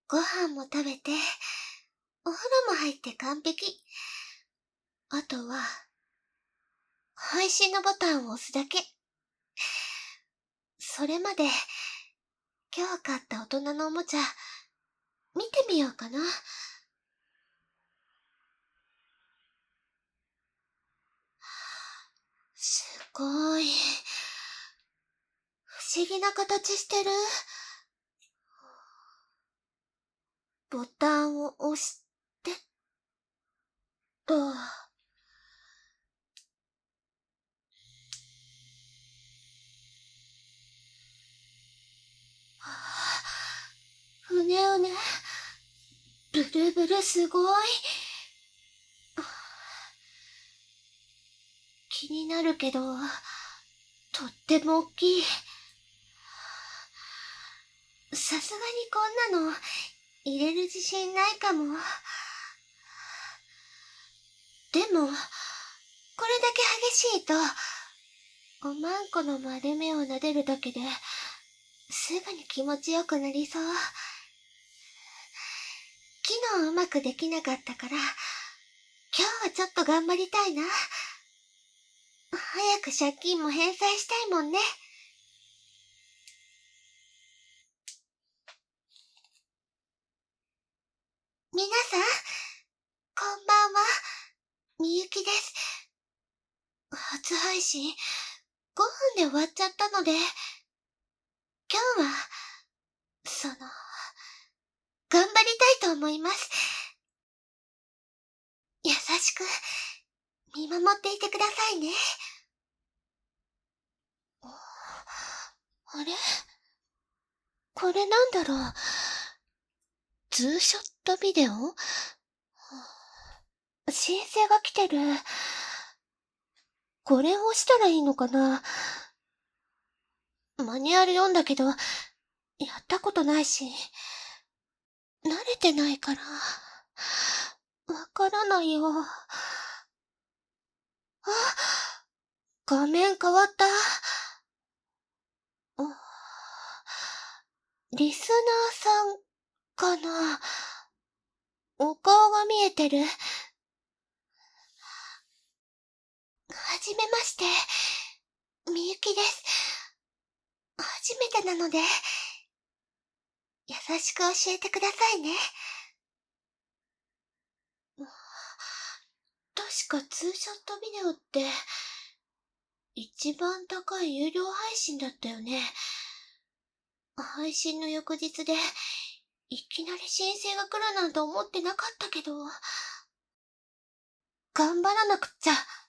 ご飯も食べて、お風呂も入って完璧。あとは、配信のボタンを押すだけ。それまで、今日買った大人のおもちゃ、見てみようかな。すごい。不思議な形してる。ボタンを押して、と。うねうね。ブルブルすごい。気になるけど、とっても大きい。さすがにこんなの入れる自信ないかも。でも、これだけ激しいと、おまんこの丸目を撫でるだけで、すぐに気持ちよくなりそう。昨日うまくできなかったから、今日はちょっと頑張りたいな。早く借金も返済したいもんね。皆さん、こんばんは。みゆきです。初配信、5分で終わっちゃったので、今日は、頑張りたいと思います。優しく、見守っていてくださいね。あれ？これなんだろう。ツーショットビデオ？申請が来てる。これを押したらいいのかな？マニュアル読んだけど、やったことないし、慣れてないから、わからないよ。画面変わった。リスナーさんかな？お顔が見えてる。はじめまして、みゆきです。初めてなので、優しく教えてくださいね。確かツーショットビデオって、一番高い有料配信だったよね。配信の翌日で、いきなり申請が来るなんて思ってなかったけど、頑張らなくっちゃ。